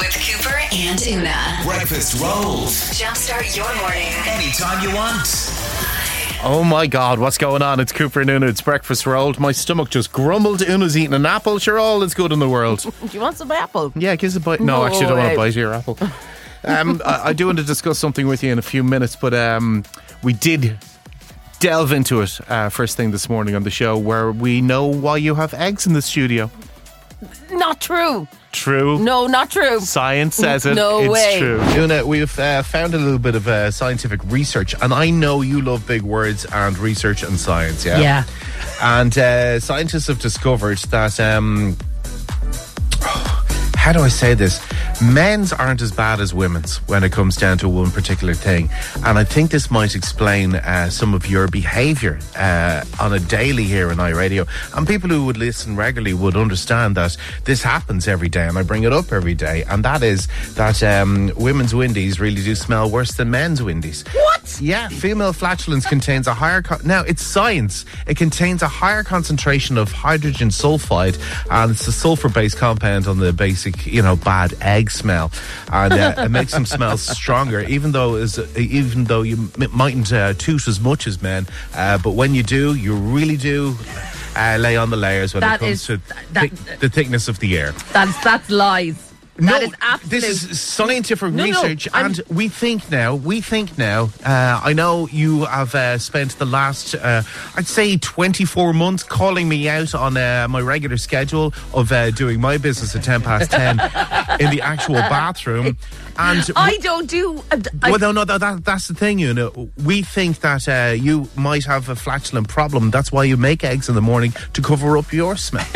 with Cooper and Una. Breakfast rolls. Jumpstart your morning. Anytime you want. Oh my God, what's going on? It's Cooper and Una. It's breakfast rolled. My stomach just grumbled. Una's eating an apple. Sure, all is good in the world. Do you want some apple? Yeah, give us a bite. No, actually, I don't want to bite your apple. I do want to discuss something with you in a few minutes, but we did delve into it first thing this morning on the show, where we know why you have eggs in the studio. Not true. True. No, not true. Science says it. No it's way. True. Una, we've found a little bit of scientific research, and I know you love big words and research and science, yeah? Yeah. And scientists have discovered that, how do I say this? Men's aren't as bad as women's when it comes down to one particular thing. And I think this might explain some of your behaviour on a daily here in iRadio. And people who would listen regularly would understand that this happens every day, and I bring it up every day. And that is that women's windies really do smell worse than men's windies. What? Yeah, female flatulence contains a higher... now, it's science. It contains a higher concentration of hydrogen sulfide, and it's a sulfur-based compound on the basic, bad egg smell, and it makes them smell stronger, even though you mightn't toot as much as men, but when you do, you really do lay on the layers when it comes to the thickness of the air. That's lies. No, that is absolute. This is scientific research, no, and we think now, I know you have spent the last, I'd say 24 months calling me out on my regular schedule of doing my business at 10 past 10 in the actual bathroom. And I don't do... that's the thing, we think that you might have a flatulent problem. That's why you make eggs in the morning, to cover up your smell.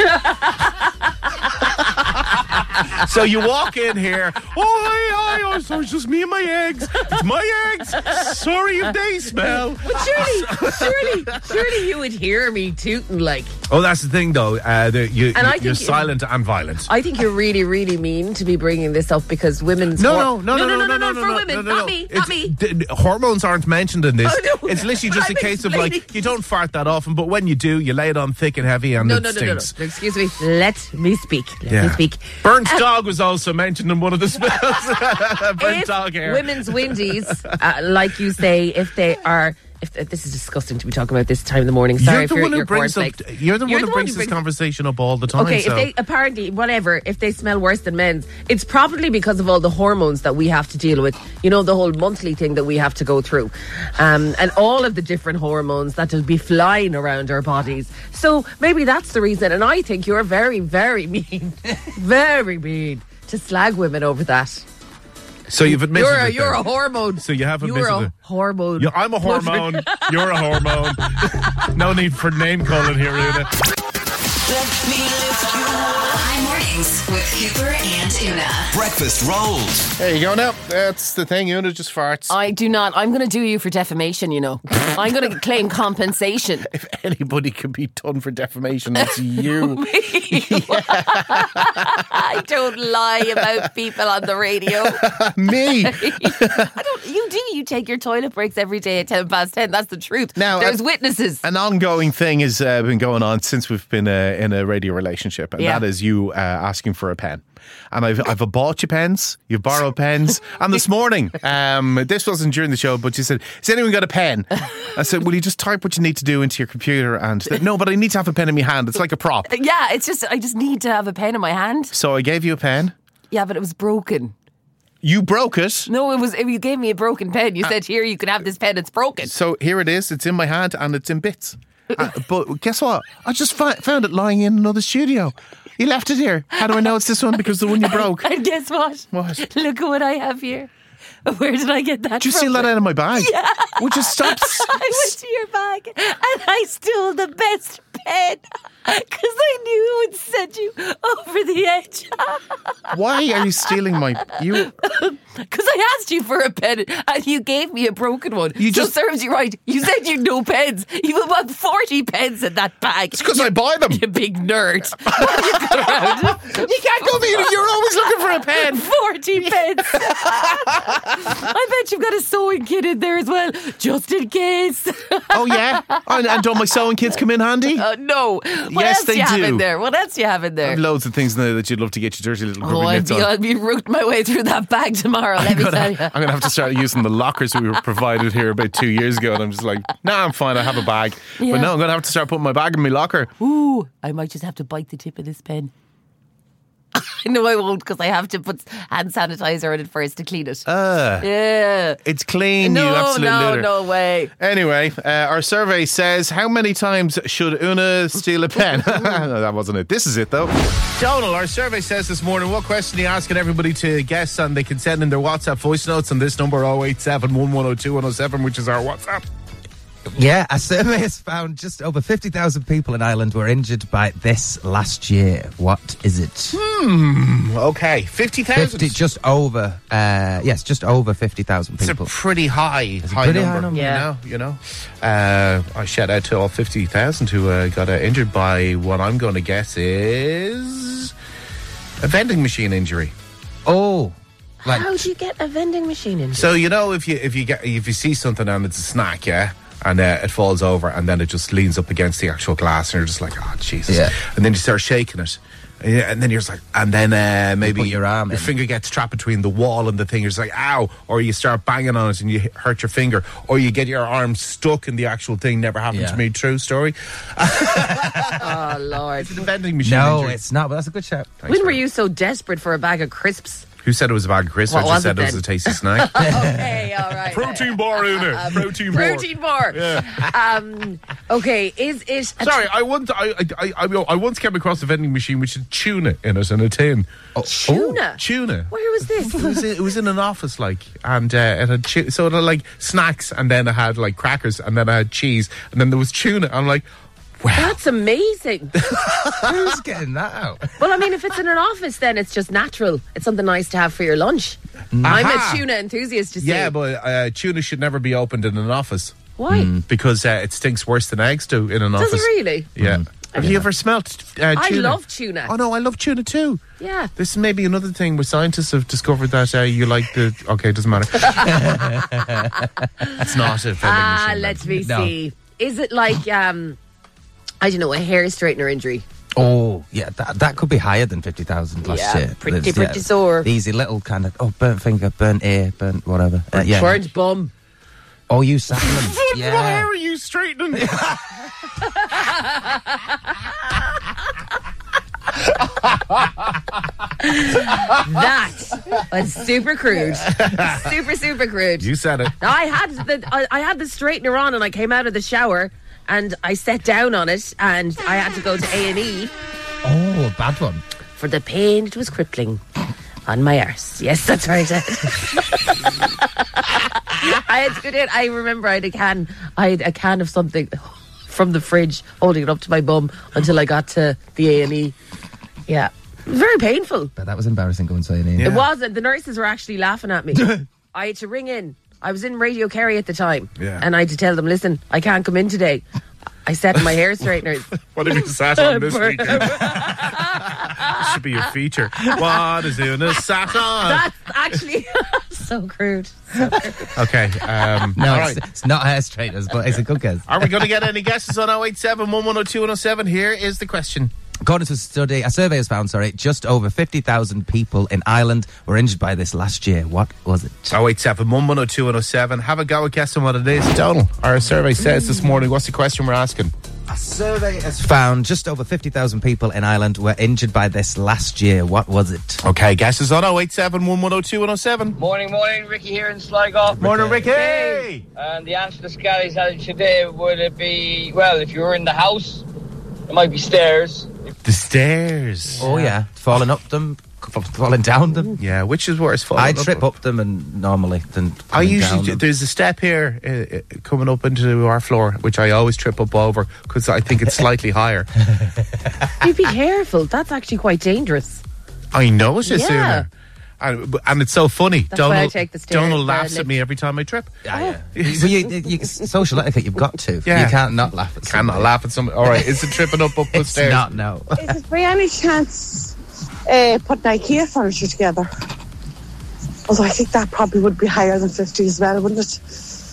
So you walk in here, it's just me and my eggs. It's my eggs. Sorry if they smell. But surely you would hear me tooting like... Oh, that's the thing, though. You're silent and violent. I think you're really, really mean to be bringing this up, because women's... No, for women, not me. Hormones aren't mentioned in this. Oh, no. It's literally just a case of, you don't fart that often, but when you do, you lay it on thick and heavy, and it stinks. No. Excuse me. Let me speak. Burnt dog was also mentioned in one of the smells. Burnt dog hair. Women's windies, like you say, if they are... this is disgusting to be talking about this time in the morning. Sorry for your cornflakes. You're the one who brings this conversation up all the time. Okay, so. If they smell worse than men's, it's probably because of all the hormones that we have to deal with. The whole monthly thing that we have to go through. And all of the different hormones that will be flying around our bodies. So maybe that's the reason. And I think you're very, very mean. Very mean to slag women over that. So you've admitted you're a hormone. So you have admitted You're a hormone. Yeah, I'm a hormone. You're a hormone. No need for name calling here, Una. Let me lift you up. High mornings with Cooper and Una. Breakfast rolls. There you go now. That's the thing. Una just farts. I do not. I'm going to do you for defamation, I'm going to claim compensation. If anybody can be done for defamation, it's you. I don't lie about people on the radio. Me? You take your toilet breaks every day at 10 past 10. That's the truth. Now, there's witnesses. An ongoing thing has been going on since we've been in a radio relationship, and that is you asking for a pen. And I've bought you pens, you've borrowed pens, and this morning, this wasn't during the show, but you said, has anyone got a pen? I said, will you just type what you need to do into your computer? And said, no, but I need to have a pen in my hand. It's like a prop. Yeah, I just need to have a pen in my hand. So I gave you a pen. Yeah, but it was broken. You broke it? No, you gave me a broken pen. You said, here, you can have this pen, it's broken. So here it is, it's in my hand and it's in bits. But guess what? I just found it lying in another studio. You left it here. How do I know it's this one? Because the one you broke. And guess what? What? Look at what I have here. Where did I get that from? Did you steal that out of my bag? Yeah. Would you stop? I went to your bag and I stole the best pen because I knew it would send you over the edge. Why are you stealing my... Because I asked you for a pen and you gave me a broken one. You so just- serves you right. You said you had no pens. You have about 40 pens in that bag. It's because I buy them. You big nerd. What have you got around? You can't go there. You're always looking for a pen. 40 pens. I bet you've got a sewing kit in there as well, just in case. Oh, yeah? And don't my sewing kits come in handy? No. What Yes, else they do you have do. in there? What else do you have in I there? have loads of things now that you'd love to get your dirty little Oh, grubby mitts on. I'll be rooting my way through that bag tomorrow, let me tell you. I'm going to have to start using the lockers we were provided here about 2 years ago. And I'm just like, nah, I'm fine. I have a bag. Yeah. But no, I'm going to have to start putting my bag in my locker. Ooh, I might just have to bite the tip of this pen. No, I won't, because I have to put hand sanitizer in it first to clean it. Yeah. It's clean, you absolute litter. No way. Anyway, our survey says, how many times should Una steal a pen? No, that wasn't it. This is it, though. Donal, our survey says this morning, what question are you asking everybody to guess? And they can send in their WhatsApp voice notes on this number, 087 1102 107, which is our WhatsApp. Yeah, a survey has found just over 50,000 people in Ireland were injured by this last year. What is it? Okay, 50,000. Just over 50,000 It's a people. pretty high pretty high number. number. Yeah. You know. I shout out to all 50,000 who got injured by what I'm going to guess is a vending machine injury. Oh, like How do you get a vending machine in? So you know if you see something and it's a snack, yeah, and it falls over and then it just leans up against the actual glass and you're just like, oh Jesus, Yeah. and then you start shaking it. And then you're just like, and then maybe put your arm in. finger gets trapped between the wall and the thing. You're just like, ow! Or you start banging on it and you hurt your finger, or you get your arm stuck in the actual thing. Never happened Yeah. to me. True story. Oh, Lord. The vending machine. no, injury. it's not. But that's a good shout. When were you so desperate for a bag of crisps? Who said it was a bag of crisps? What I just was said it it was then? a tasty snack. Okay, all right. Protein bar in it. Protein bar. Protein bar. Okay, is it... Sorry, I once came across a vending machine which had tuna in it in a tin. Tuna? Tuna. Where was this? It was in an office, like, and it had so it had like snacks, and then it had like crackers, and then it had cheese, and then there was tuna. I'm like, wow. That's amazing. Who's getting that out? Well, I mean, if it's in an office, then it's just natural. It's something nice to have for your lunch. I'm Aha. a tuna enthusiast, you see. Yeah, but tuna should never be opened in an office Why? because it stinks worse than eggs do in an Does office. it really? Yeah. Have you ever smelt tuna? I love tuna. Oh no, I love tuna too. Yeah. This is maybe another thing where scientists have discovered that you like the... Okay, it doesn't matter. It's not a vending machine. Let me No. see. Is it like, I don't know, a hair straightener injury? Oh, yeah, that could be higher than 50,000 last Yeah, year. pretty There's, sore. The easy little kind of, burnt finger, burnt ear, burnt whatever. Yeah. Burnt bum. Oh, you sat them. What Yeah. hair are you straightening? That was super crude. Super crude. You said it. I had the straightener on and I came out of the shower and I sat down on it and I had to go to A&E Oh, bad one. for the pain it was crippling on my arse. Yes, that's right. I had to go down. I remember I had a can of something from the fridge holding it up to my bum until I got to the A&E. Yeah. It was very painful. But that was embarrassing going to A&E. It wasn't. The nurses were actually laughing at me. I had to ring in. I was in Radio Kerry at the time. Yeah. And I had to tell them, listen, I can't come in today. I set in my hair straighteners. What have you sat on this weekend? This should be a feature. What is Una sat on? That's actually so crude. Okay. No, all right. it's not hair straighteners, but it's a good guess. Are we going to get any guesses on 087 1102 107? Here is the question. According to a survey has found, just over 50,000 people in Ireland were injured by this last year. What was it? 087 1102 107. Have a go at guessing what it is. Donal, our survey says this morning, what's the question we're asking? A survey has found just over 50,000 people in Ireland were injured by this last year. What was it? Okay, guesses on 087 1102 107. Morning, Ricky here in Sligo. Morning, Ricky. And the answer to Scally's had today, would it be, well, if you were in the house, it might be stairs. The stairs. Oh, yeah. Falling up them, falling down them. Yeah, which is worse? falling I trip up them and normally than I falling usually down them. there's a step here coming up into our floor which I always trip up over because I think it's slightly higher. You be careful. That's actually quite dangerous. I know it is Yeah. sooner. And it's so funny. That's why I take the stairs, Donald laughs lift. at me every time I trip. Yeah. Well, you social etiquette, you've got to. Yeah. You can't not laugh at somebody. Cannot laugh at somebody. All right, is it tripping up the It's stairs? not, no. Is it by any chance putting IKEA furniture together? Although I think that probably would be higher than 50 as well, wouldn't it?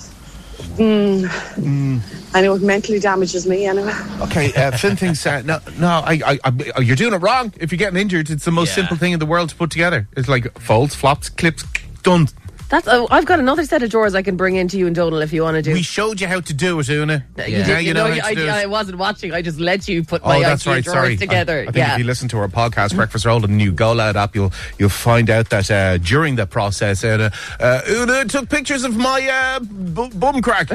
I know it mentally damages me anyway. Okay, Finn thinks no. You're doing it wrong. If you're getting injured, it's the most simple thing in the world to put together. It's like folds, flops, clips, done. I've got another set of drawers I can bring into you and Donald if you want to do. We showed you how to do it, Una. You did, you know how to do it. I wasn't watching. I just let you put my IKEA drawers together. I think if you listen to our podcast, Breakfast Roll, and the new Go Loud app, you'll find out that during the process, Una took pictures of my bum crack.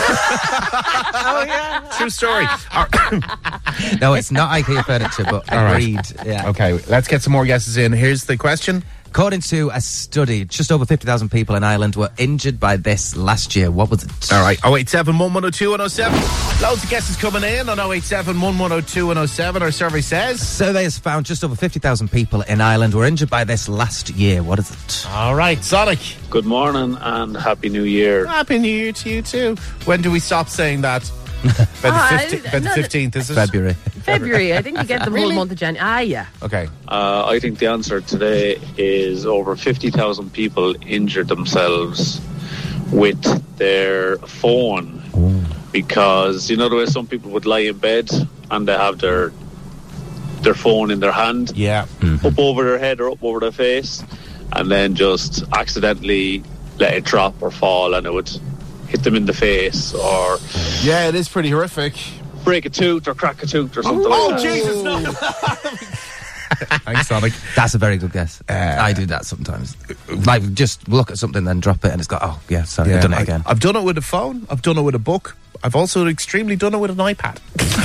Oh yeah, true story. No, it's not IKEA furniture, but agreed. Yeah. Okay, let's get some more guesses in. Here's the question. According to a study, just over 50,000 people in Ireland were injured by this last year. What was it? All right, 087 1102 107. Loads of guesses coming in on 087 1102 107. Our survey says. Surveys found just over 50,000 people in Ireland were injured by this last year. What is it? All right, Sonic. Good morning and Happy New Year. Happy New Year to you too. When do we stop saying that? By the 15th, is it? February. I think you get the whole month of January. Yeah. Okay. I think the answer today is over 50,000 people injured themselves with their phone. Because, you know the way some people would lie in bed and they have their phone in their hand, Yeah. up over their head or up over their face, and then just accidentally let it drop or fall and it would hit them in the face or Yeah, it is pretty horrific. break a tooth or crack a tooth or something like that. Jesus, no. Thanks, Sonic. That's a very good guess. I do that sometimes. Like, just look at something, then drop it, and it's got, oh, yeah, sorry, I've done it again. I've done it with a phone. I've done it with a book. I've also extremely done it with an iPad.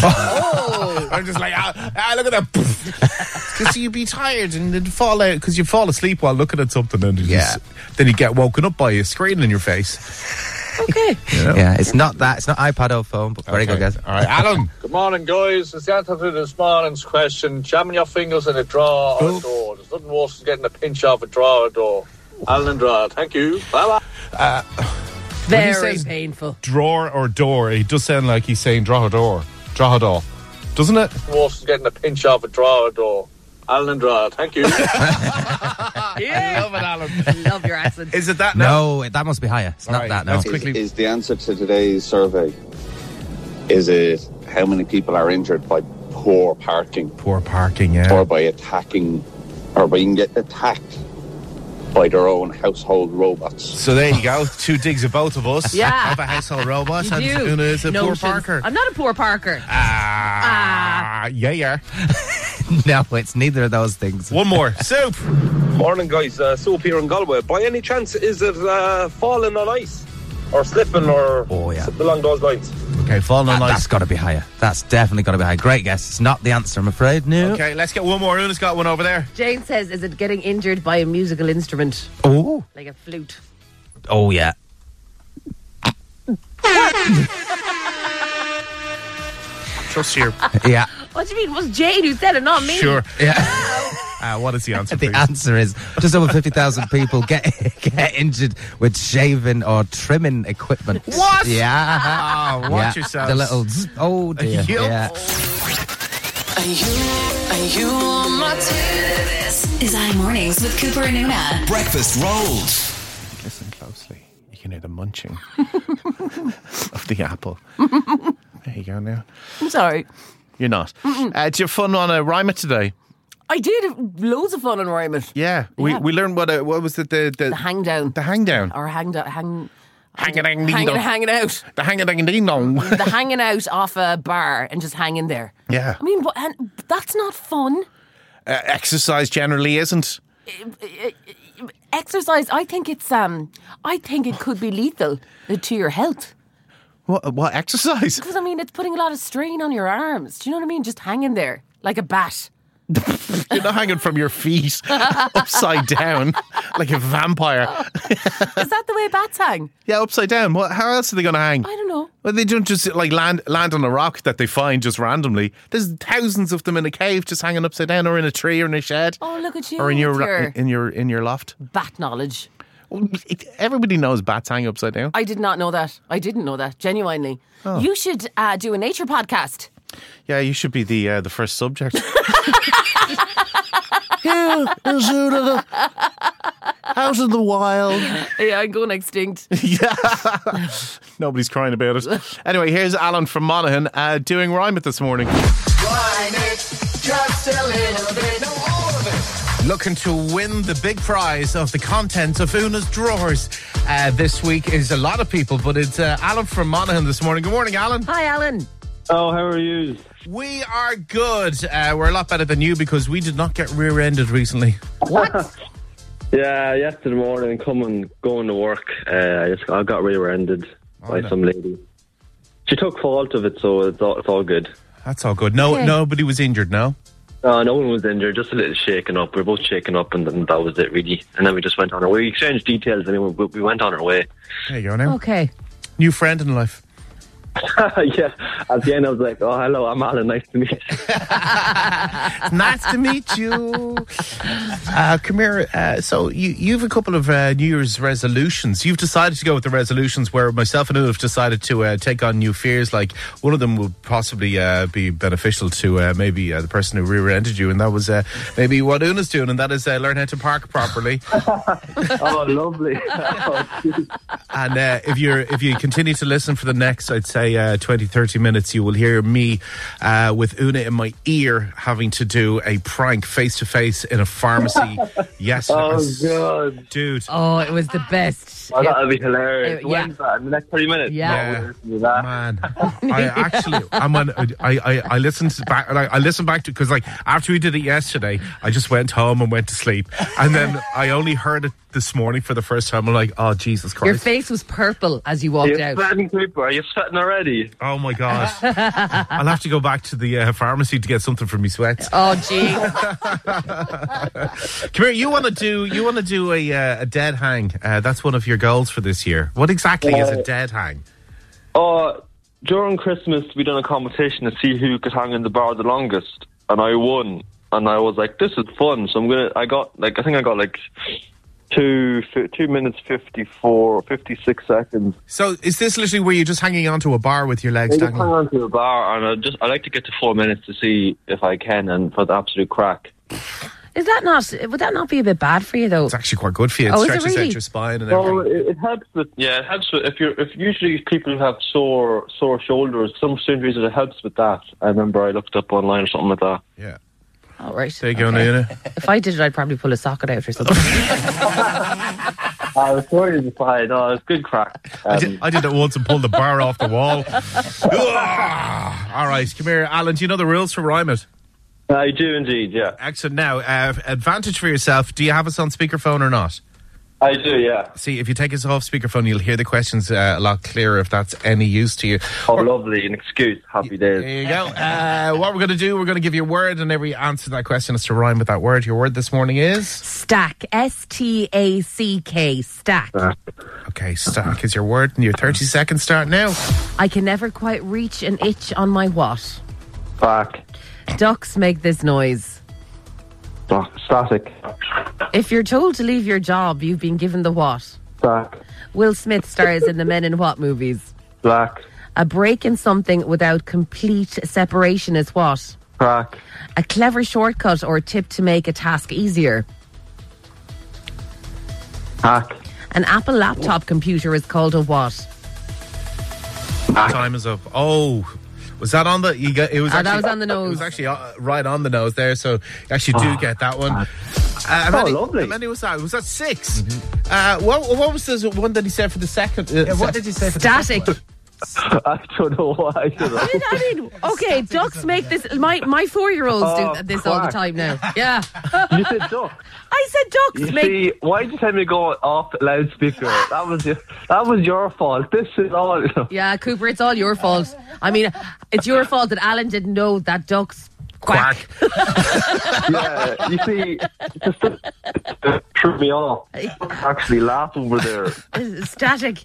Oh. I'm just like, look at that. Because you'd be tired and it'd fall out because you fall asleep while looking at something and then you get woken up by a screen in your face. Okay. You know? Yeah, it's not that. It's not iPad or phone, but very good guess. All right, Alan. Good morning, guys. It's the answer to this morning's question. Jamming your fingers in a drawer or a door. There's nothing worse than getting a pinch off a drawer or door. Alan and Drawer. Thank you. Bye-bye. Very painful. Drawer or door. It does sound like he's saying draw a door. Draw a door. Doesn't it? Worse than getting a pinch off a drawer or door. Alan and Drawer. Thank you. Yeah. Love it, Alan. Love your accent. Is it that now? No, that must be higher. It's not that, no. Let's quickly... Is the answer to today's survey, is it how many people are injured by poor parking? Poor parking, yeah. Or by attacking, or by being get attacked by their own household robots? So there you go. Two digs of both of us. Yeah. Have a household robot. You and do. Una is a poor Notions. parker. I'm not a poor parker. Yeah. No, it's neither of those things. One more. Soup. Morning, guys. Soup here in Galway. By any chance, is it falling on ice? Or slipping or something along those lines? Okay, falling on ice. That's got to be higher. That's definitely got to be higher. Great guess. It's not the answer, I'm afraid. No. Okay, let's get one more. Una's got one over there. Jane says, is it getting injured by a musical instrument? Oh. Like a flute. Oh, yeah. Trust you. Yeah. What do you mean? It was Jane who said it, not me. Sure. Yeah. What is the answer, The please? answer is just over 50,000 people get injured with shaving or trimming equipment. What? Yeah. Oh, watch yourselves. The little... Oh, dear. Yup. Yeah. Are you on my team? This is iMornings with Cooper and Una. Breakfast rolls. Listen closely. You can hear the munching of the apple. There you go now. I'm sorry. You're not. Do you have fun on a rhyme it today? I did have loads of fun on Rhyme It. Yeah. We learned what was it? The hang down. The hang down. Or hanging out. The The hanging out off a bar and just hanging there. Yeah. I mean, and that's not fun. Exercise generally isn't. Exercise, I think it could be lethal to your health. What exercise? Because, I mean, it's putting a lot of strain on your arms. Do you know what I mean? Just hanging there like a bat. You're not hanging from your feet upside down like a vampire. Is that the way bats hang? Yeah, upside down. How else are they going to hang? I don't know. Well, they don't just like land on a rock that they find just randomly. There's thousands of them in a cave just hanging upside down, or in a tree, or in a shed. Oh, look at you! Or in your with in your loft. bat knowledge. Everybody knows bats hang upside down. I did not know that. I didn't know that. Genuinely, you should do a nature podcast. Yeah, you should be the first subject. Yeah, out in the wild. Yeah, I'm going extinct. Yeah. Nobody's crying about it. Anyway, here's Alan from Monaghan doing Rhyme It this morning. Rhyme it, just a little bit, no, all of it. Looking to win the big prize of the contents of Una's drawers this week is a lot of people, but it's Alan from Monaghan this morning. Good morning, Alan. Hi, Alan. Oh, how are you? We are good. We're a lot better than you because we did not get rear-ended recently. What? Yeah, yesterday morning, going to work, I got rear-ended by some lady. She took fault of it, so it's all good. That's all good. No, nobody was injured, no? No one was injured, just a little shaken up. We were both shaken up, and then that was it, really. And then we just went on our way. We exchanged details, and we went on our way. There you go now. Okay. New friend in life. Yeah, at the end I was like, oh, hello, I'm Alan, nice to meet you. Nice to meet you. Come here. So you've a couple of New Year's resolutions. You've decided to go with the resolutions where myself and Una have decided to take on new fears. Like one of them would possibly be beneficial to maybe the person who rear-ended you, and that was maybe what Una's doing, and that is learn how to park properly. Oh, lovely. And if you continue to listen for the next, I'd say 20-30 minutes, you will hear me with Una in my ear having to do a prank face-to-face in a pharmacy. Yes. Oh, God. Dude. Oh, it was the best. Oh, that'll be hilarious. Yeah. When's that? In the next 30 minutes? Yeah. No, that. Man, I listened back. I listened back to because after we did it yesterday, I just went home and went to sleep, and then I only heard it this morning for the first time. I'm like, oh Jesus Christ! Your face was purple as you walked out. Are you sweating already? Oh my God! I'll have to go back to the pharmacy to get something for me sweats. Oh gee! Come here. You want to do a dead hang? That's one of your goals for this year. What exactly is a dead hang? During Christmas, we done a competition to see who could hang in the bar the longest, and I won. And I was like, "This is fun." So I got 2 minutes 56 seconds. So is this literally where you're just hanging onto a bar with your legs I just dangling? hang onto a bar, and I like to get to 4 minutes to see if I can, and for the absolute crack. Would that not be a bit bad for you though? It's actually quite good for you. It Oh, is it stretches really? out your spine and everything. Well, it helps with if usually people have sore shoulders, some strange reason it helps with that. I remember I looked up online or something like that. Yeah. Oh, right. There you go, Una. If I did it, I'd probably pull a socket out or something. I was sorry to say, no, it's good crack. I did it once and pulled the bar off the wall. All right, come here, Alan. Do you know the rules for Rhyme It? I do indeed, yeah. Excellent. Now, advantage for yourself. Do you have us on speakerphone or not? I do, yeah. See, if you take us off speakerphone, you'll hear the questions a lot clearer if that's any use to you. Oh, lovely. An excuse. Happy days. There you go. What we're going to do, we're going to give you a word, and every answer to that question is to rhyme with that word. Your word this morning is? Stack. S-T-A-C-K. Stack. Okay, stack is your word, and your 30 seconds start now. I can never quite reach an itch on my what? Back. Ducks make this noise. Static. If you're told to leave your job, you've been given the what? Back. Will Smith stars in the Men in What movies? Black. A break in something without complete separation is what? Crack. A clever shortcut or tip to make a task easier. Hack. An Apple laptop computer is called a what? Time is up. Oh, was that on the? It was. That was on the nose. It was actually right on the nose there. So you actually do get that one. Lovely. How many was that? Was that 6? What was the one that he said for the second? What did you say for Static. the second I don't know why. I mean, okay, ducks make this. My 4-year-olds do this all the time now. Yeah. You said duck. I said ducks. See, why did you tell me to go off loudspeaker? That was your fault. This is all. Yeah, Cooper, it's all your fault. I mean, it's your fault that Alan didn't know that ducks Quack. Yeah, you see, just threw me off. Actually laugh over there. Static.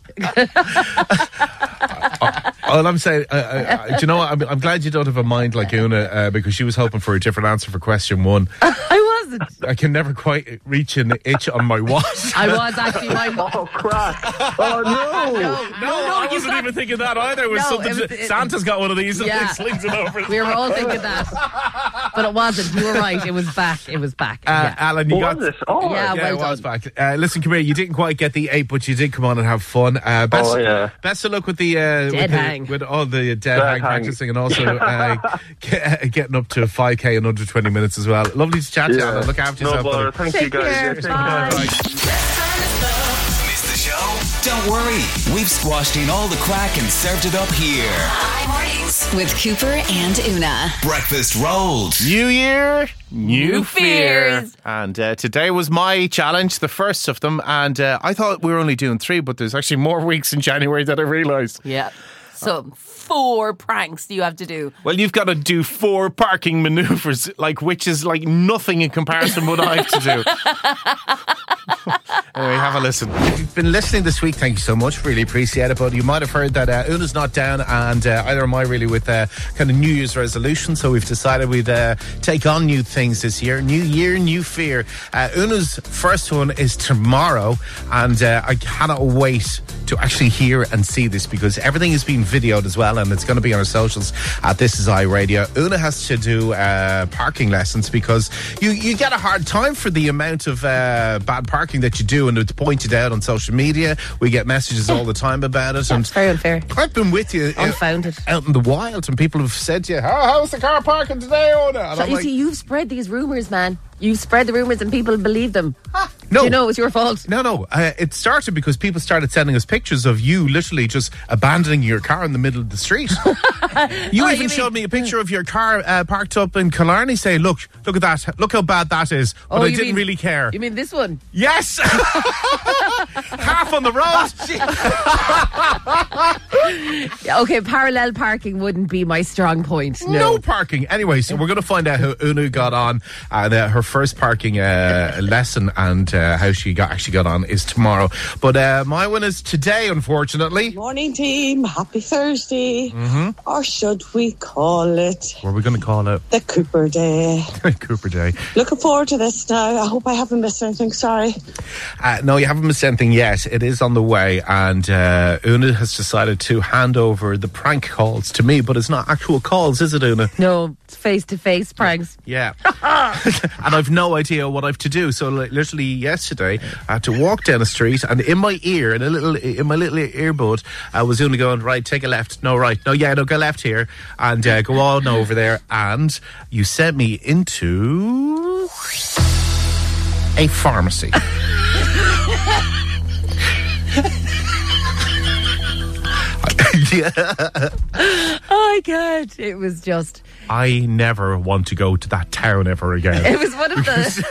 All I'm saying, do you know what? I'm glad you don't have a mind like Una, because she was hoping for a different answer for question 1. I wasn't. I can never quite reach an itch on my watch. I was actually. Oh, crap. Oh, No, I wasn't even thinking that either. It was something. Santa's got one of these and Yeah. slings it over. We were all thinking that. But it wasn't. You were right. It was back. It was back. Yeah. Alan, you got was it? Oh, Yeah, yeah, well it was done. back. Listen, come here. You didn't quite get the 8, but you did come on and have fun. Best, yeah. best of luck with the hang. with all the dead hang practicing, and also getting up to 5K in under 20 minutes as well. Lovely to chat to you, Yeah. Alan. Look after No yourself. bother. buddy. Thank you, guys. care. Yeah, take Bye. Missed the show? Don't worry. We've squashed in all the crack and served it up here. Hi Mornings with Cooper and Una. Breakfast rolled. New year, new fear. fears. And today was my challenge, the first of them. And I thought we were only doing 3, but there's actually more weeks in January than I realised. Yeah. So 4 pranks you have to do. Well, you've got to do 4 parking manoeuvres, which is like nothing in comparison to what I have to do. Anyway, have a listen. If you've been listening this week, thank you so much. Really appreciate it. But you might have heard that Una's not down, and either am I really with kind of New Year's resolution. So we've decided we'd take on new things this year. New year, new fear. Una's first one is tomorrow, and I cannot wait to actually hear and see this because everything is being videoed as well, and it's going to be on our socials at This Is I Radio. Una has to do parking lessons because you get a hard time for the amount of bad parking that you do, and it's pointed out on social media. We get messages all the time about it. Yeah, And it's very unfair. I've been with you Unfounded. out in the wild, and people have said to you, how's the car parking today, Una? And So I'm you like, see, you've spread these rumours, man. You've spread the rumours and people believe them. no. You know, it's your fault. No. It started because people started sending us pictures of you literally just abandoning your car in the middle of the street. You even showed me a picture of your car parked up in Killarney saying, look at that. Look how bad that is. But I didn't really care. You mean this one? Yes! Half on the road. Yeah, okay, parallel parking wouldn't be my strong point. No parking. Anyway, so we're going to find out how Una got on and her first parking lesson, and how she actually got on is tomorrow. But my one is today, unfortunately. Morning, team. Happy Thursday. Mm-hmm. Or should we call it What are we going to call it? the Cooper Day? Cooper Day. Looking forward to this now. I hope I haven't missed anything. Sorry. No, you haven't missed anything yet. It is on the way, and Una has decided to hand over the prank calls to me, but it's not actual calls, is it, Una? No, it's face-to-face pranks. Yeah. And I've no idea what I've to do. So literally yesterday, I had to walk down a street, and in my ear, in my little earbud, I was only going, right, take a left, no, right, no, yeah, no, go left here, and go on over there, and you sent me into a pharmacy. Yeah. Oh, God. It was just... I never want to go to that town ever again. It was one of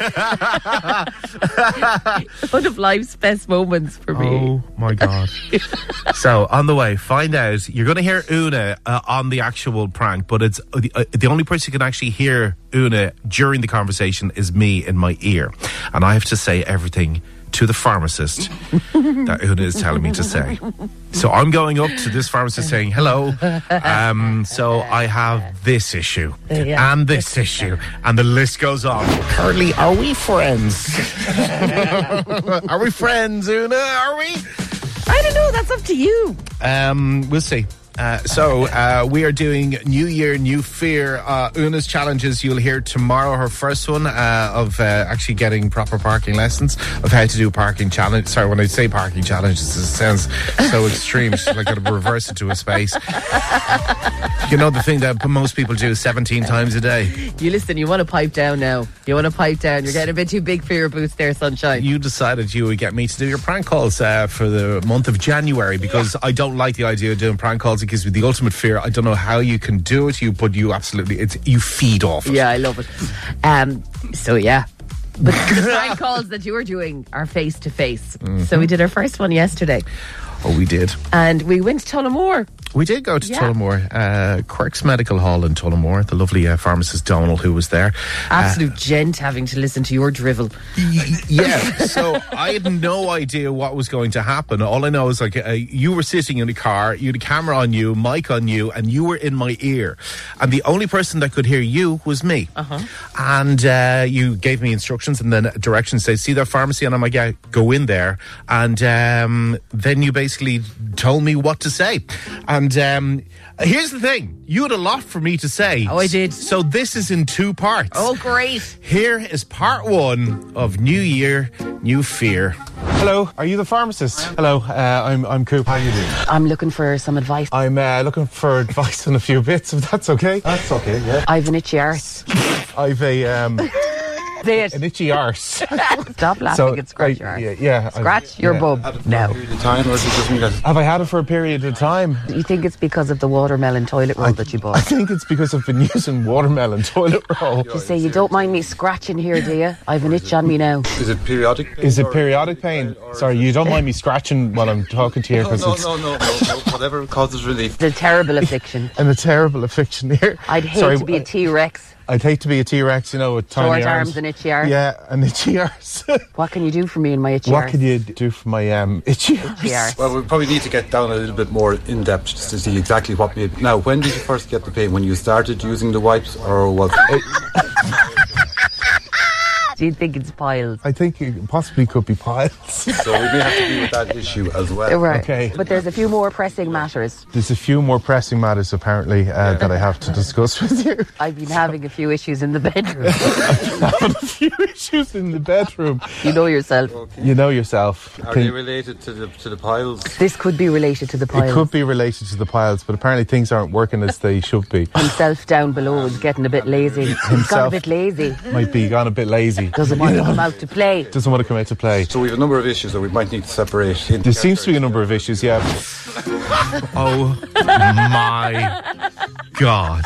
one of life's best moments for me. Oh my God. So on the way, find out. You're going to hear Una on the actual prank, but it's the only person who can actually hear Una during the conversation is me in my ear, and I have to say everything to the pharmacist that Una is telling me to say. So I'm going up to this pharmacist saying, hello, so I have this issue and this issue, and the list goes on. Currently, are we friends? Are we friends, Una? Are we? I don't know, that's up to you. We'll see. So we are doing New Year, New Fear. Una's challenges you'll hear tomorrow. Her first one of actually getting proper parking lessons, of how to do a parking challenge. Sorry, when I say parking challenges, it sounds so extreme. It's like I'd reverse it to a space. You know, the thing that most people do 17 times a day. You listen, you want to pipe down now. You want to pipe down. You're getting a bit too big for your boots there, sunshine. You decided you would get me to do your prank calls for the month of January because I don't like the idea of doing prank calls. It gives me the ultimate fear. I don't know how you can do it, but you absolutely, you feed off it. Yeah, I love it. So yeah. But the prank calls that you were doing are face to face. So we did our first one yesterday. Oh, we did. And we went to Tullamore. We did go to Yeah. Tullamore, Quirk's Medical Hall in Tullamore. The lovely pharmacist Donald who was there. Absolute gent having to listen to your drivel. Yeah, so I had no idea what was going to happen. All I know is like you were sitting in a car, you had a camera on you, mic on you, and you were in my ear. And the only person that could hear you was me. And you gave me instructions and then directions. Say, see that pharmacy? And I'm like, yeah, go in there. And then you basically told me what to say. And here's the thing. You had a lot for me to say. Oh, I did. So this is in 2 parts. Oh, great. Here is part 1 of New Year, New Fear. Hello, are you the pharmacist? Hello, I'm Coop. How are you doing? I'm looking for some advice. I'm looking for advice on a few bits, if that's okay. That's okay, yeah. I've an itchy arse. I've a Say it. an itchy arse. Stop laughing and scratch your arse. Yeah. Scratch your bum. No. Time, or is it just me that... Have I had it for a period of time? You think it's because of the watermelon toilet roll that you I bought? think it's because I've been using watermelon toilet roll. You say, you don't mind me scratching here, do you? I've an itch on me now. Is it periodic pain? Is it periodic pain? Sorry, you don't mind me scratching while I'm talking to you? No. Whatever causes relief. It's a terrible affliction. And a terrible affliction here. I'd hate to be a T-Rex. I'd hate to be a T-Rex, with tiny Short arms and itchy arse. Yeah, an itchy arse. What can you do for me in my itchy What arse? can you do for my itchy arse? Itchy arse. Well, we probably need to get down a little bit more in depth just to see exactly what made. Now, when did you first get the pain? When you started using the wipes, or was it? Do you think it's piles? I think it possibly could be piles. So we may have to deal with that issue as well. Right. Okay. But there's a few more pressing matters. There's a few more pressing matters, apparently, that I have to discuss with you. I've been having a few issues in the bedroom. Having a few issues in the bedroom. You know yourself. You know yourself. Are they related to the piles? This could be related to the piles. It could be related to the piles, but apparently things aren't working as they should be. Himself down below is getting a bit lazy. He's gone a bit lazy. Might be gone a bit lazy. Doesn't want to come out to play. Doesn't want to come out to play. So we have a number of issues that we might need to separate. There seems to be a number of issues, yeah. Oh my God.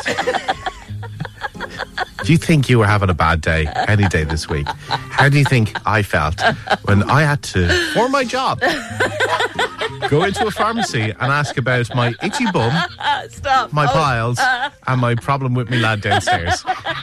Do you think you were having a bad day any day this week? How do you think I felt when I had to, for my job, go into a pharmacy and ask about my itchy bum, my piles, and my problem with me lad downstairs?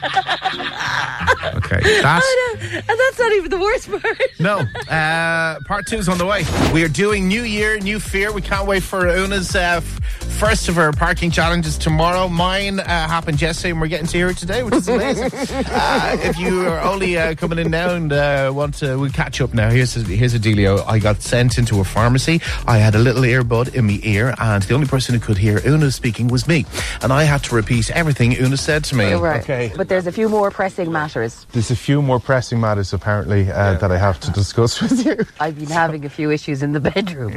Okay, And that's not even the worst part. No, part 2's on the way. We are doing New Year, New Fear. We can't wait for Una's first of her parking challenges tomorrow. Mine happened yesterday and we're getting to hear it today, which is amazing. If you are only coming in now and we'll catch up now. Here's a dealio. I got sent into a pharmacy. I had a little earbud in my ear and the only person who could hear Una speaking was me. And I had to repeat everything Una said to me. Right. Okay. But there's a few more pressing matters. There's a few more pressing matters, apparently, that I have to discuss with you. I've been having a few issues in the bedroom.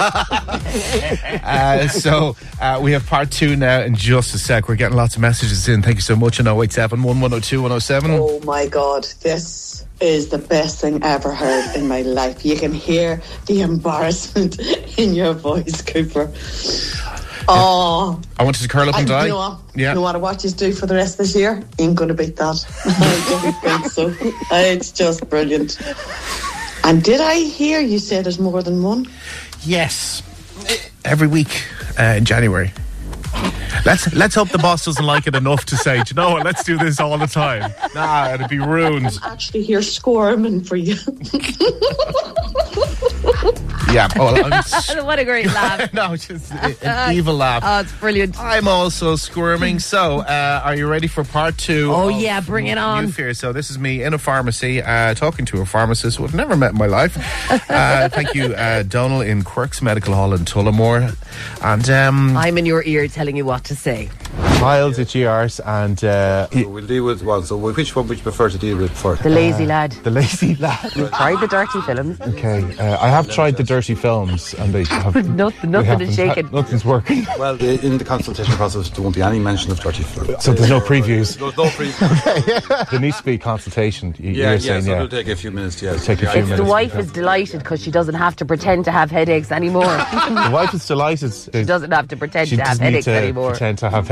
So we have part 2 now in just a sec. We're getting lots of messages in. Thank you so much on 087 1102 107. Oh my God, this is the best thing I ever heard in my life. You can hear the embarrassment in your voice, Cooper. Oh, I wanted to curl up and die. You know what? Yeah. You know what you do for the rest of this year? Ain't going to beat that. I don't think so. It's just brilliant. And did I hear you say there's more than one? Yes. Every week in January. Let's hope the boss doesn't like it enough to say, do you know what, let's do this all the time. Nah, it'd be ruined. I'm actually here squirming for you. Yeah, What a great laugh. No, just an evil laugh. Oh, it's brilliant. I'm also squirming. So, are you ready for part 2? Oh, yeah, bring it on. New Fear. So, this is me in a pharmacy, talking to a pharmacist who I've never met in my life. Thank you, Donald, in Quirk's Medical Hall in Tullamore. And I'm in your ear telling you what to say. Piles, itchy arse, and So we'll deal with one. So which one would you prefer to deal with first? The lazy lad. The lazy lad. You've tried the dirty films. Okay, I have tried the dirty films, and they have Nothing is shaking. Nothing's working. Well, in the consultation process, there won't be any mention of dirty films. So there's no previews. There's no previews. There needs to be a consultation. You're saying, so it'll take a few minutes. Yes, take a few minutes. The wife is delighted because she doesn't have to pretend to have headaches anymore. The wife is delighted. She doesn't have to pretend to have doesn't need headaches to anymore. pretend to have headaches anymore.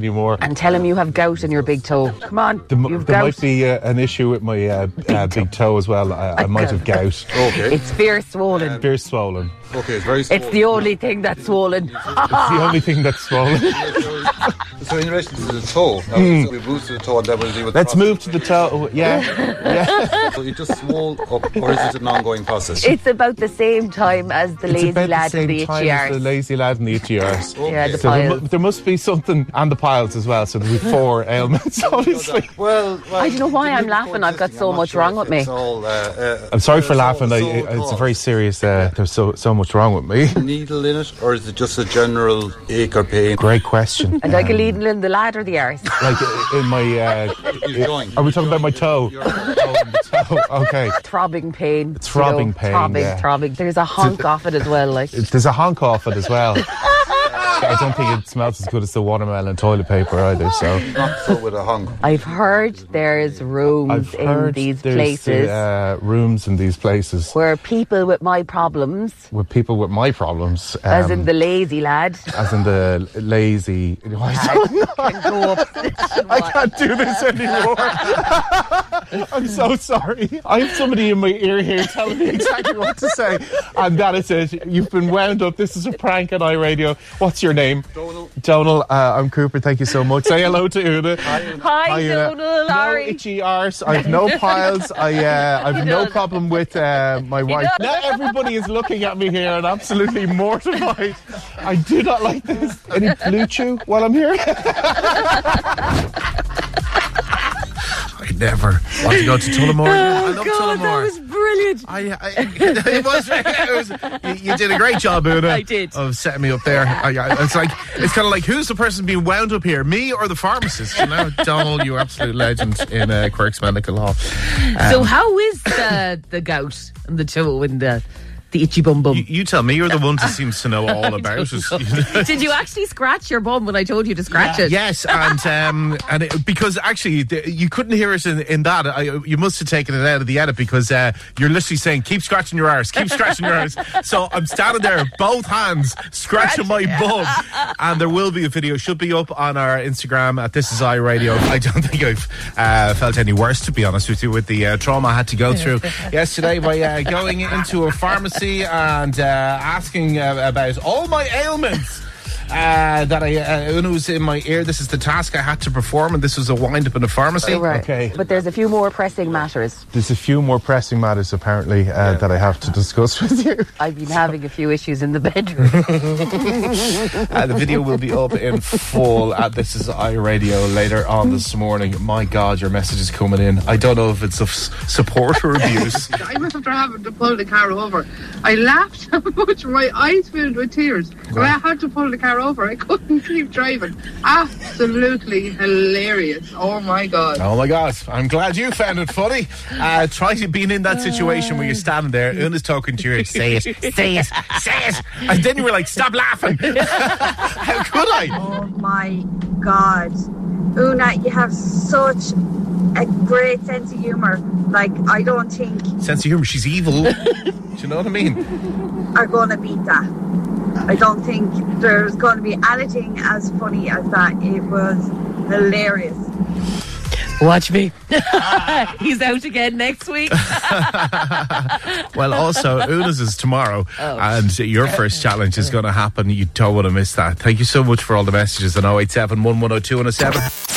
anymore. And tell him you have gout in your big toe. Come on, There you've gout. might be an issue with my big toe as well. I might have gout. Okay. It's fierce swollen. Fierce swollen. Okay, it's very swollen. It's the only thing that's swollen. It's the only thing that's swollen. So in relation to the toe, now, so we move to the toe and then we'll deal with Let's the move to the toe. Yeah. So it just swole up, or is it an ongoing process? It's about the same time as the It's lazy about lad the and same the time itchy as arse. the lazy lad and the itchy arse. Yeah, the So piles. there must be something, and the piles as well. So there'll be 4 ailments, obviously. Well, I don't know why I'm laughing. I've got so much wrong with me. It's all, I'm sorry for laughing. It's caused. a very serious. There's so much wrong with me. Needle in it, or is it just a general ache or pain? Great question. And like a needle in the lad or the arse. Like in my. Are we talking about my toe? Okay. Throbbing pain. Throbbing you know, pain, Throbbing, yeah. throbbing. There's a honk off it as well. Like There's a honk off it as well. I don't think it smells as good as the watermelon toilet paper either. So Not so with a hung. I've heard there's rooms in these places rooms in these places where people with my problems, with people with my problems, as in the lazy lad, as in the lazy. can go up. I can't do this anymore. I'm so sorry. I have somebody in my ear here telling me exactly what to say, and that is it. You've been wound up. This is a prank on iRadio. What's your name? Donal. I'm Cooper. Thank you so much. Say hello to Una. Hi, Una. Donal. No itchy arse. I've no piles. I've no problem with my wife. Now everybody is looking at me here and absolutely mortified. I do not like this. Any blue chew while I'm here? I never want to go to Tullamore. I love Tullamore. That was brilliant. It was. You did a great job, Una. I did. Of setting me up there. It's kind of like, who's the person being wound up here, me or the pharmacist? You know, Donal, you absolute legend in Quirk's Medical Hall. So how is the gout and the toe and the itchy bum bum? You tell me. You're the one who seems to know all about it. Did you actually scratch your bum when I told you to scratch it? Yes, because actually you couldn't hear it in that. You must have taken it out of the edit because you're literally saying, keep scratching your arse, keep scratching your arse. So I'm standing there, both hands, scratching my bum. And there will be a video, should be up on our Instagram at This Is iRadio. I don't think I've felt any worse, to be honest with you, with the trauma I had to go through yesterday by going into a pharmacy and asking about all my ailments. Una was in my ear. This is the task I had to perform, and this was a wind up in a pharmacy. Right. Okay. But there's a few more pressing matters. There's a few more pressing matters apparently that I have to discuss with you. I've been having a few issues in the bedroom. The video will be up in full at This Is iRadio later on this morning. My God, your message is coming in. I don't know if it's of support or abuse. I was after having to pull the car over. I laughed so much, my eyes filled with tears. So I had to pull the car over. I couldn't keep driving. Absolutely hilarious. Oh my God. Oh my God, I'm glad you found it funny. Try to being in that situation where you're standing there, Una's talking to you, say it, say it, say it. And then you were like, stop laughing. How could I? Oh my God. Una, you have such a great sense of humour. Like, I don't think... Sense of humour, she's evil. Do you know what I mean? ...are going to beat that. I don't think there's going to be anything as funny as that. It was hilarious. Watch me. He's out again next week. Well, also, Una's is tomorrow, and your first challenge is going to happen. You don't want to miss that. Thank you so much for all the messages on 087 1102 107.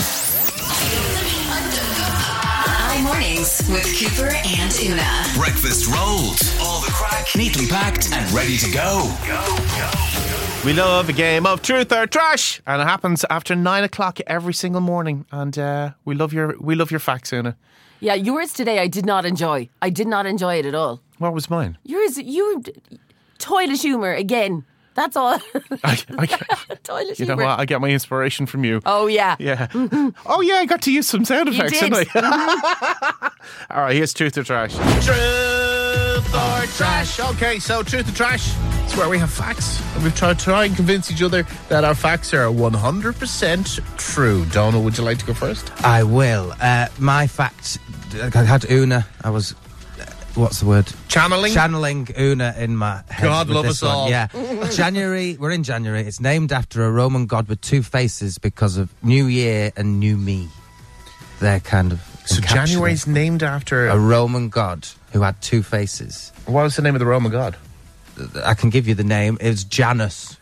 Mornings with Cooper and Una. Breakfast rolls. All the crack, neatly packed and ready to go. We love a game of truth or trash, and it happens after 9 o'clock every single morning. And we love your facts, Una. Yeah, yours today I did not enjoy. I did not enjoy it at all. What was mine? You toilet humour again. That's all. Toilet You know humour. what? I get my inspiration from you. Oh, yeah. Yeah. Oh, yeah, I got to use some sound You effects, did. didn't I? All right, here's Truth or Trash. Truth or Trash. Okay, so Truth or Trash. It's where we have facts. And we've tried to try and convince each other that our facts are 100% true. Donal, would you like to go first? I will. My fact, I had Una. I was, what's the word? Channeling Una in my head. God with love this us one. all. Yeah. January, we're in January. It's named after a Roman god with two faces because of New Year and New Me. They're kind of... So January's named after... a Roman god who had two faces. What was the name of the Roman god? I can give you the name. It was Janus.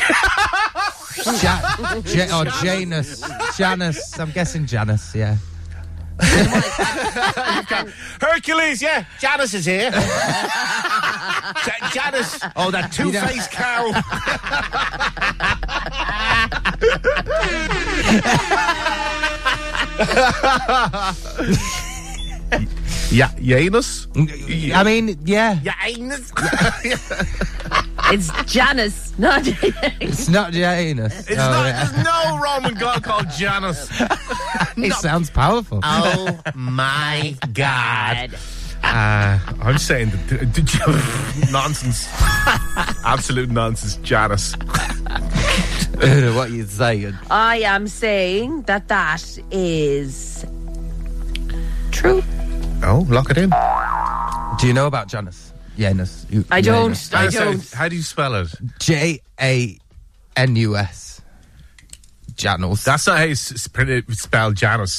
Janus. Janus. I'm guessing Janus, yeah. Hercules, yeah. Janus is here. Janus. Oh, that two-faced cow. Yeah, Janus? I mean, yeah. Janus? It's Janus, not Janus. It's not Janus. It's not. There's no Roman god called Janus. He sounds powerful. Oh my God. I'm saying that nonsense. Absolute nonsense, Janus. What are you saying? I am saying that is true. Oh, lock it in. Do you know about Janus? Janus. I don't. I How don't. How do you spell it? Janus. Janus. That's not how you spell Janus.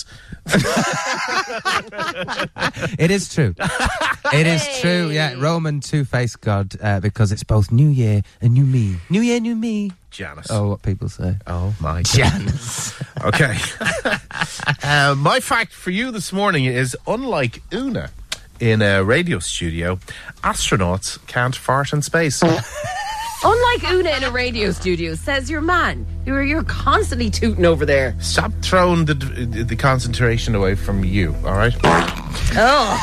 It is true. It is true, yeah. Roman two-faced god because it's both New Year and New Me. New Year, New Me. Janus. Oh, what people say. Oh, my God. Janus. Okay. My fact for you this morning is, unlike Una in a radio studio, astronauts can't fart in space. Unlike Una in a radio studio, says your man. You're constantly tooting over there. Stop throwing the concentration away from you, all right? Oh.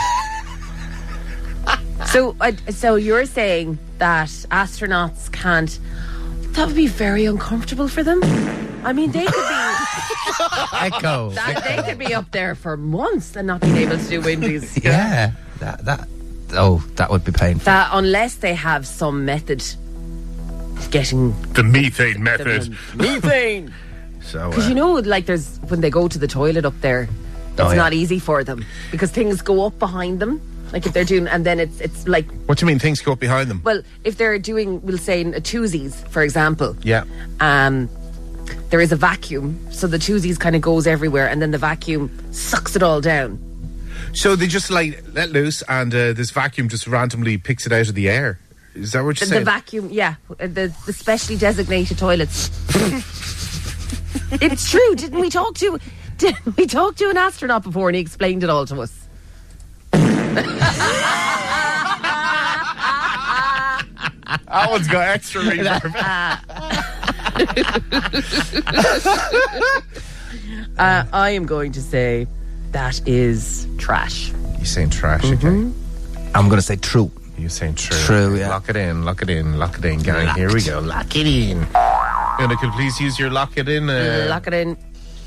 So you're saying that astronauts can't... That would be very uncomfortable for them. I mean, they could be... Echo. They could be up there for months and not being able to do windies. Yeah. That would be painful. That unless they have some method of getting... The methane method. Methane! So, because there's... When they go to the toilet up there, it's not easy for them. Because things go up behind them. Like if they're doing... And then it's like... What do you mean things go up behind them? Well, if they're doing, we'll say, a twosies, for example. Yeah. There is a vacuum, so the twosies kind of goes everywhere, and then the vacuum sucks it all down. So they just let loose, and this vacuum just randomly picks it out of the air. Is that what you're saying? The vacuum, yeah, the specially designated toilets. It's true. Didn't we talk to an astronaut before, and he explained it all to us? That one's got extra reverb. I am going to say that is trash. You're saying trash, okay? I'm going to say true. You're saying true. True, yeah. Lock it in, gang. Here we go. Lock it in. Una, could please use your lock it in? Lock it in.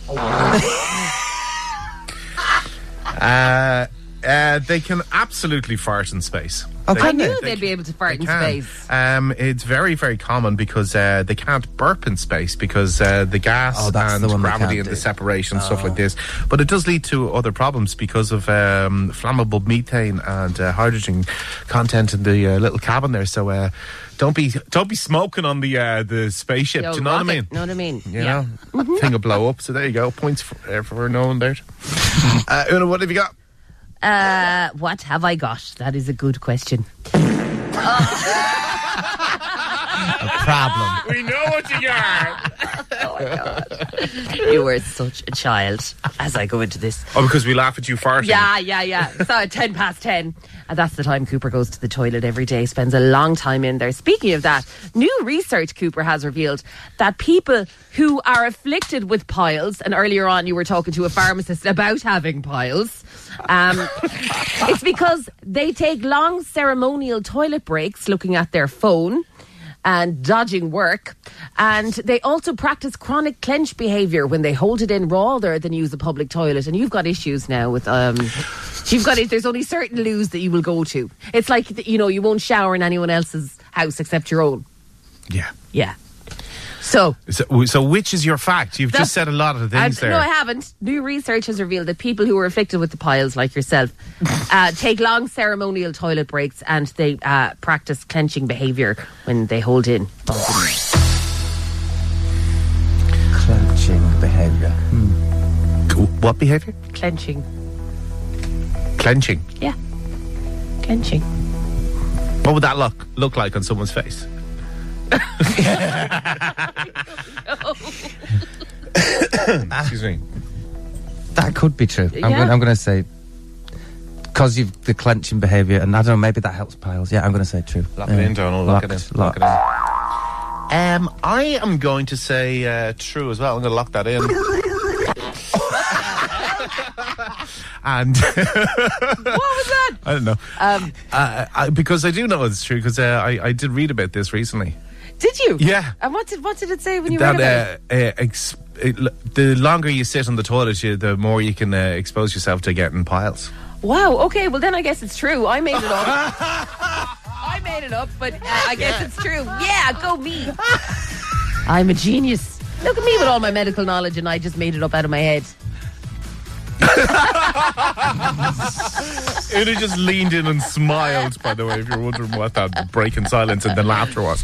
They can absolutely fart in space. I knew they'd be able to fart in space. It's very, very common because they can't burp in space because the gas and gravity and the separation, stuff like this. But it does lead to other problems because of flammable methane and hydrogen content in the little cabin there. So don't be smoking on the spaceship. Do you know what I mean? Know what I mean? You know, that thing will blow up. So there you go. Points for knowing that. Una, what have you got? What have I got? That is a good question. A problem. We know what you got. Oh my God. You were such a child as I go into this. Oh, because we laugh at you farting. Yeah. So at 10:10. And that's the time Cooper goes to the toilet every day, spends a long time in there. Speaking of that, new research, Cooper, has revealed that people who are afflicted with piles, and earlier on you were talking to a pharmacist about having piles, it's because they take long ceremonial toilet breaks looking at their phone and dodging work, and they also practice chronic clench behaviour when they hold it in rather than use a public toilet. And you've got issues now with there's only certain loos that you will go to. It's like, you won't shower in anyone else's house except your own. Yeah. So which is your fact? You've just said a lot of things there. No, I haven't. New research has revealed that people who are afflicted with the piles, like yourself, take long ceremonial toilet breaks and they practice clenching behaviour when they hold in. Clenching behaviour. What behaviour? Clenching. Clenching? Yeah. Clenching. What would that look like on someone's face? Excuse me. That could be true. Yeah. I'm going to say, because you've the clenching behaviour, and I don't know, maybe that helps piles. Yeah, I'm going to say true. Lock it in, Donald. Lock it in. I am going to say true as well. I'm going to lock that in. And what was that? I don't know. Because I do know it's true, because I did read about this recently. Did you? Yeah. And what did it say when you read about it? The longer you sit on the toilet, the more you can expose yourself to getting piles. Wow. Okay. Well, then I guess it's true. I made it up. I made it up, but I guess it's true. Yeah, go me. I'm a genius. Look at me with all my medical knowledge, and I just made it up out of my head. Una just leaned in and smiled, by the way, if you're wondering what that break in silence and then laughter was.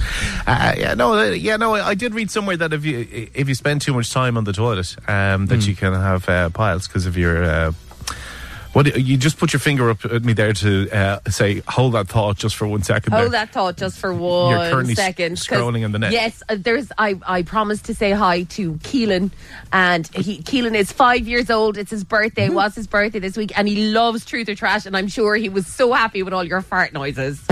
I did read somewhere that if you spend too much time on the toilet, that you can have piles because of your... you just put your finger up at me there to say, hold that thought just for 1 second. Hold that thought just for 1 You're currently second. scrolling in the net. Yes, I promised to say hi to Keelan, and Keelan is 5 years old. It's his birthday. It was his birthday this week, and he loves Truth or Trash, and I'm sure he was so happy with all your fart noises.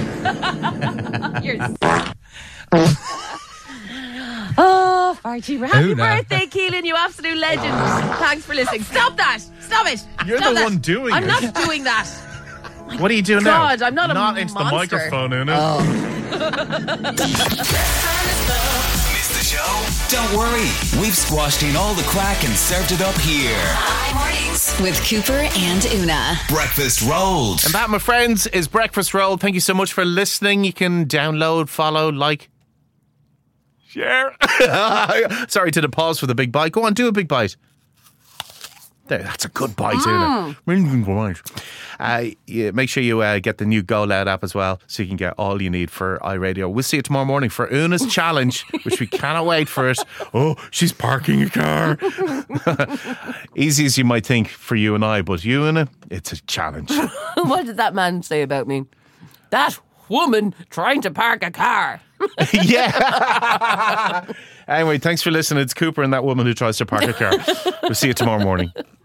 Oh, Farty, happy birthday, Keelan, you absolute legend. Thanks for listening. Stop that. Stop it. You're Stop the that. one doing I'm it. not doing that. What are you doing God, now? I'm not a Not into the monster. microphone, Una. Missed the show? Don't worry. We've squashed in all the crack and served it up here. High mornings with Cooper and Una. Breakfast rolled. And that, my friends, is Breakfast Roll. Thank you so much for listening. You can download, follow, like, share. Sorry to the pause for the big bite. Go on, do a big bite. There, that's a good bite, Una. Make sure you get the new Go Loud app as well, so you can get all you need for iRadio. We'll see you tomorrow morning for Una's challenge, which we cannot wait for it. Oh, she's parking a car. Easy as you might think for you and I, but you, Una, it's a challenge. What did that man say about me? That woman trying to park a car. Yeah. Anyway, thanks for listening. It's Cooper and that woman who tries to park a car. We'll see you tomorrow morning.